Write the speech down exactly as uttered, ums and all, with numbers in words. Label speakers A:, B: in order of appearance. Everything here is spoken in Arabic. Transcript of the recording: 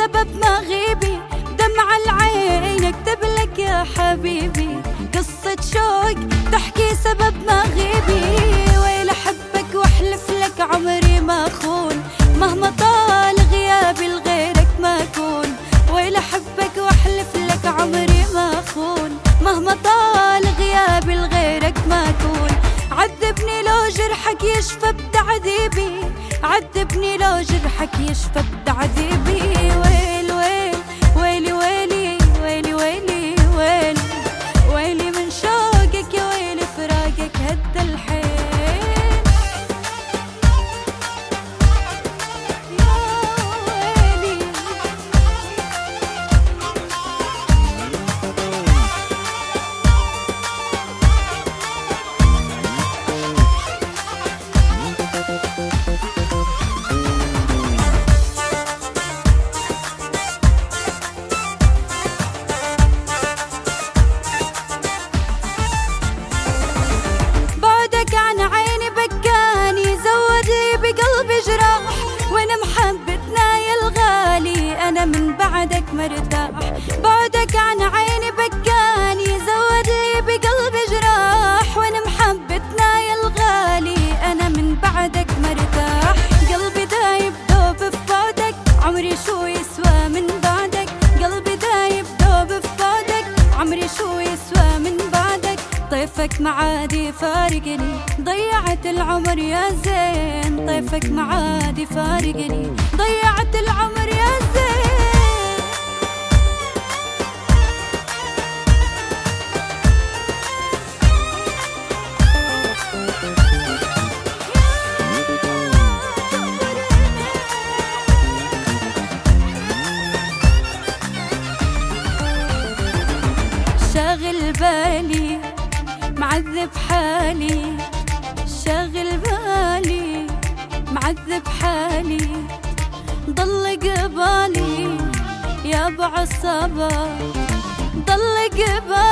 A: سبب مغيبي، دمع العين اكتب لك يا حبيبي، قصة شوق تحكي سبب مغيبي. ويل احبك واحلف لك عمري ما اخون، مهما طال غيابي لغيرك ما اكون. ويل احبك واحلف لك عمري ما اخون، مهما طال غيابي لغيرك ما اكون. عذبني لو جرحك يشفى بتعذيبي، عذبني لو جرحك يشفى بتعذيبي. ويل ويل ويلي ويلي ويلي ويلي ويلي ويلي من شوقك، يا ويلي فراقك هد الحيل. أنا من بعدك مرتاح، بعدك عن عيني بكاني، زود لي بقلبي جراح. وأنا محبتنا يا الغالي أنا من بعدك مرتاح. قلبي دايب دوب في بعدك، عمري شو يسوى من بعدك. قلبي دايب دوب في بعدك، عمري شو يسوى من بعدك. طيفك معادي فارقني، ضيعت العمر يا زين. طيفك معادي فارقني، ضيعت العمر يا زين. شاغل بالي معذب حالي، شاغل بالي معذب حالي. ضل قبالي يا ابو عصابة، ضل قبالي